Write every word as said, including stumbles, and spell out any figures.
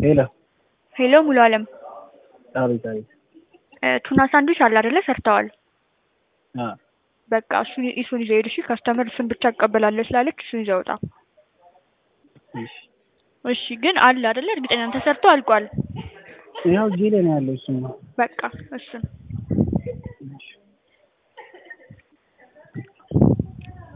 ሄሎ ሄሎ ሙሉ አለም አቤት አቤት ቱና ሳንድዊች አለ አይደለ ሰርተዋል አ በቃ እሱን እሱን ይዘው ሄዱ እሺ ከስተመር እሱን ብቻ እቀበላለሁ ስላለች እሱን ይዘው ወጣ እሺ እሺ ግን አለ አይደለ እርግጠኛ ነኝ ተሰርቶ አልቋል ያው ጂሌ ነው ያለው እሱ ነው በቃ እሱን